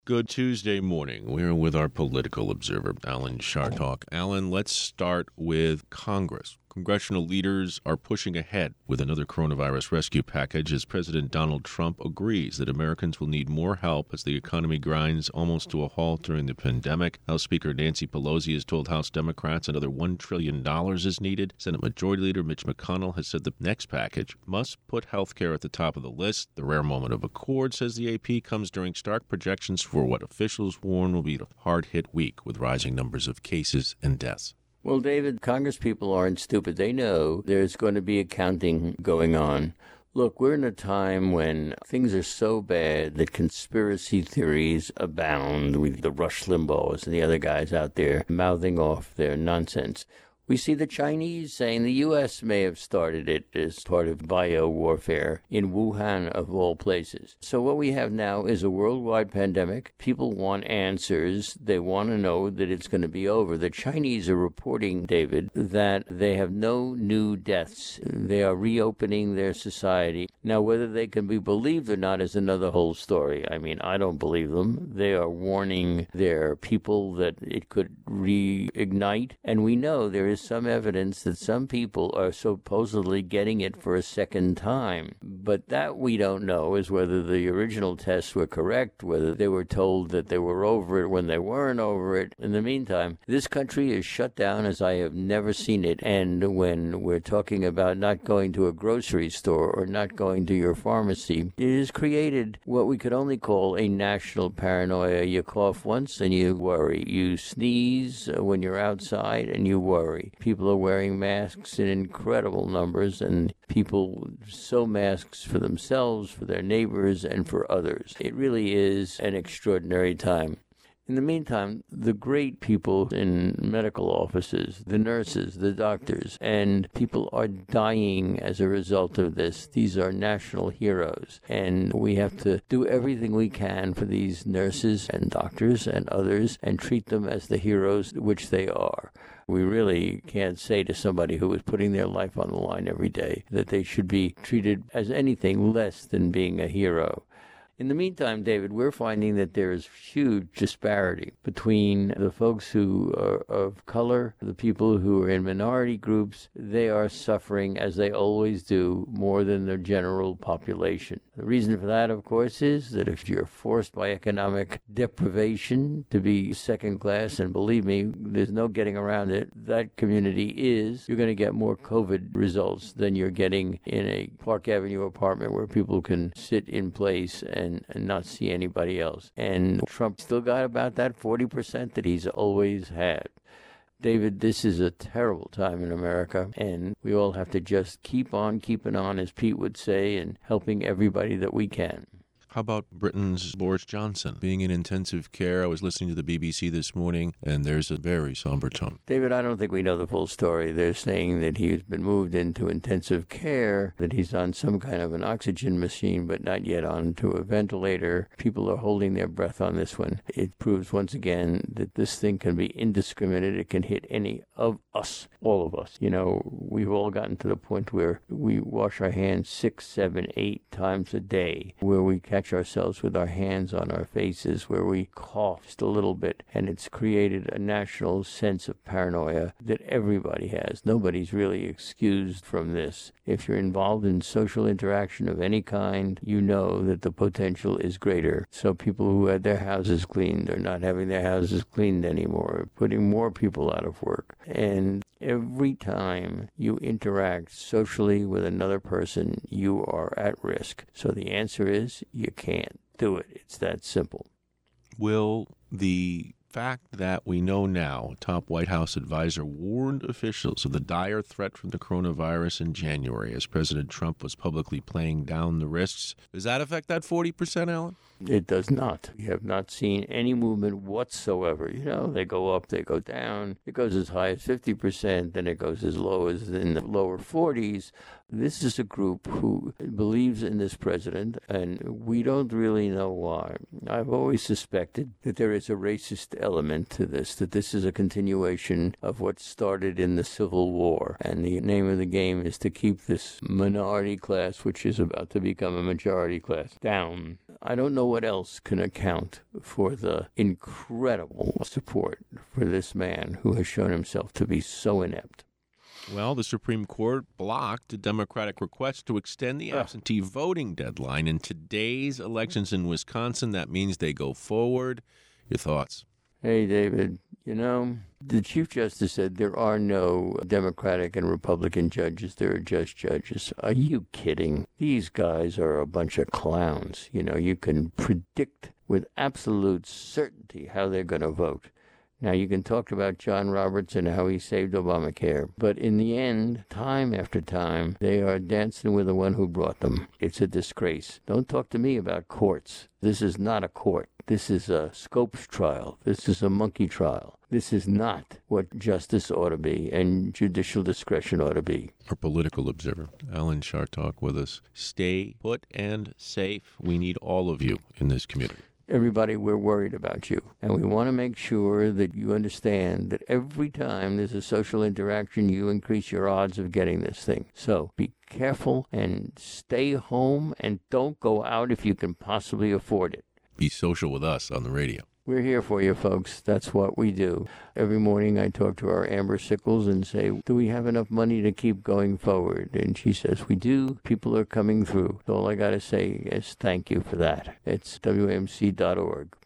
Good Tuesday morning. We're with our political observer, Alan Chartock. Alan, let's start with Congress. Congressional leaders are pushing ahead with another coronavirus rescue package as President Donald Trump agrees that Americans will need more help as the economy grinds almost to a halt during the pandemic. House Speaker Nancy Pelosi has told House Democrats another $1 trillion is needed. Senate Majority Leader Mitch McConnell has said the next package must put health care at the top of the list. The rare moment of accord, says the AP, comes during stark projections for what officials warn will be a hard-hit week with rising numbers of cases and deaths. Well, David, Congress people aren't stupid. They know there's going to be accounting going on. Look, we're in a time when things are so bad that conspiracy theories abound with the Rush Limbaughs and the other guys out there mouthing off their nonsense. We see the Chinese saying the U.S. may have started it as part of bio-warfare in Wuhan, of all places. So what we have now is a worldwide pandemic. People want answers. They want to know that it's going to be over. The Chinese are reporting, David, that they have no new deaths. They are reopening their society. Now, whether they can be believed or not is another whole story. I mean, I don't believe them. They are warning their people that it could reignite. And we know there is some evidence that some people are supposedly getting it for a second time. But that we don't know is whether the original tests were correct, whether they were told that they were over it when they weren't over it. In the meantime, this country is shut down as I have never seen it. And when we're talking about not going to a grocery store or not going to your pharmacy, it has created what we could only call a national paranoia. You cough once and you worry. You sneeze when you're outside and you worry. People are wearing masks in incredible numbers, and people sew masks for themselves, for their neighbors, and for others. It really is an extraordinary time. In the meantime, the great people in medical offices, the nurses, the doctors, and people are dying as a result of this. These are national heroes, and we have to do everything we can for these nurses and doctors and others and treat them as the heroes which they are. We really can't say to somebody who is putting their life on the line every day that they should be treated as anything less than being a hero. In the meantime, David, we're finding that there is huge disparity between the folks who are of color, the people who are in minority groups. They are suffering, as they always do, more than the general population. The reason for that, of course, is that if you're forced by economic deprivation to be second class, and believe me, there's no getting around it, that community you're going to get more COVID results than you're getting in a Park Avenue apartment where people can sit in place and not see anybody else. And Trump still got about that 40% that he's always had. David, this is a terrible time in America, and we all have to just keep on keeping on, as Pete would say, and helping everybody that we can. How about Britain's Boris Johnson being in intensive care? I was listening to the BBC this morning, and there's a very somber tone. David, I don't think we know the full story. They're saying that he's been moved into intensive care, that he's on some kind of an oxygen machine, but not yet onto a ventilator. People are holding their breath on this one. It proves once again that this thing can be indiscriminate. It can hit any of us, all of us. You know, we've all gotten to the point where we wash our hands 6, 7, 8 times a day, where we catch ourselves with our hands on our faces, where we cough just a little bit, and it's created a national sense of paranoia that everybody has. Nobody's really excused from this. If you're involved in social interaction of any kind, you know that the potential is greater. So people who had their houses cleaned are not having their houses cleaned anymore, putting more people out of work. And every time you interact socially with another person, you are at risk. So the answer is you can't do it. It's that simple. Will the fact that we know now a top White House advisor warned officials of the dire threat from the coronavirus in January as President Trump was publicly playing down the risks, does that affect that 40%, Alan? It does not. We have not seen any movement whatsoever. You know, they go up, they go down. It goes as high as 50%, then it goes as low as in the lower 40s. This is a group who believes in this president, and we don't really know why. I've always suspected that there is a racist element to this, that this is a continuation of what started in the Civil War. And the name of the game is to keep this minority class, which is about to become a majority class, down. I don't know what else can account for the incredible support for this man who has shown himself to be so inept. Well, the Supreme Court blocked a Democratic request to extend the absentee voting deadline in today's elections in Wisconsin. That means they go forward. Your thoughts? Hey, David, the Chief Justice said there are no Democratic and Republican judges. There are just judges. Are you kidding? These guys are a bunch of clowns. You can predict with absolute certainty how they're going to vote. Now, you can talk about John Roberts and how he saved Obamacare, but in the end, time after time, they are dancing with the one who brought them. It's a disgrace. Don't talk to me about courts. This is not a court. This is a Scopes trial. This is a monkey trial. This is not what justice ought to be and judicial discretion ought to be. Our political observer, Alan Chartock, with us. Stay put and safe. We need all of you in this community. Everybody, we're worried about you. And we want to make sure that you understand that every time there's a social interaction, you increase your odds of getting this thing. So be careful and stay home and don't go out if you can possibly afford it. Be social with us on the radio. We're here for you, folks. That's what we do. Every morning I talk to our Amber Sickles and say, do we have enough money to keep going forward? And she says, we do. People are coming through. All I got to say is thank you for that. It's WMC.org.